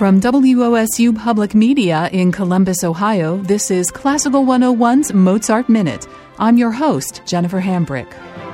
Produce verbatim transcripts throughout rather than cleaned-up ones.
From W O S U Public Media in Columbus, Ohio, this is Classical one oh one's Mozart Minute. I'm your host, Jennifer Hambrick.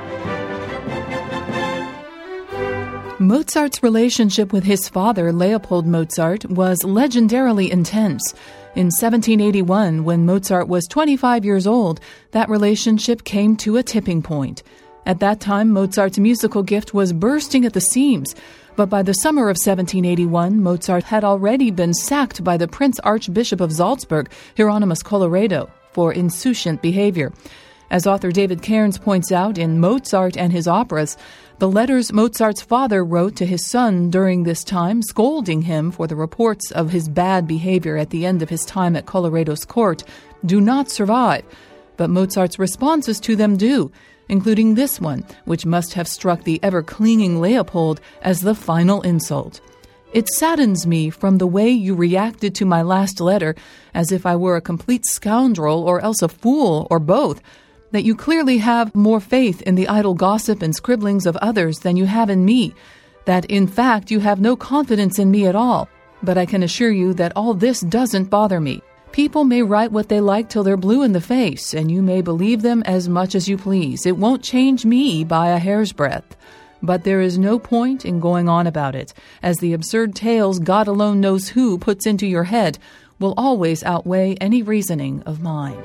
Mozart's relationship with his father, Leopold Mozart, was legendarily intense. In seventeen eighty-one, when Mozart was twenty-five years old, that relationship came to a tipping point. At that time, Mozart's musical gift was bursting at the seams. But by the summer of seventeen eighty-one, Mozart had already been sacked by the Prince Archbishop of Salzburg, Hieronymus Colloredo, for insouciant behavior. As author David Cairns points out in Mozart and His Operas, the letters Mozart's father wrote to his son during this time, scolding him for the reports of his bad behavior at the end of his time at Colloredo's court, do not survive. But Mozart's responses to them do, including this one, which must have struck the ever-clinging Leopold as the final insult. It saddens me from the way you reacted to my last letter, as if I were a complete scoundrel or else a fool or both, that you clearly have more faith in the idle gossip and scribblings of others than you have in me, that in fact you have no confidence in me at all. But I can assure you that all this doesn't bother me. People may write what they like till they're blue in the face, and you may believe them as much as you please. It won't change me by a hair's breadth. But there is no point in going on about it, as the absurd tales God alone knows who puts into your head will always outweigh any reasoning of mine.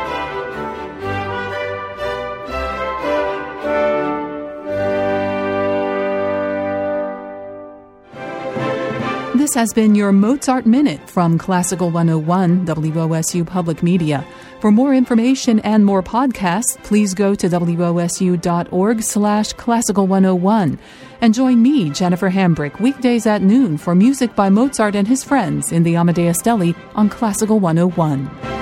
This has been your Mozart Minute from Classical one oh one, W O S U Public Media. For more information and more podcasts, please go to wosu.org slash classical 101 and join me, Jennifer Hambrick, weekdays at noon for music by Mozart and his friends in the Amadeus Deli on Classical one oh one.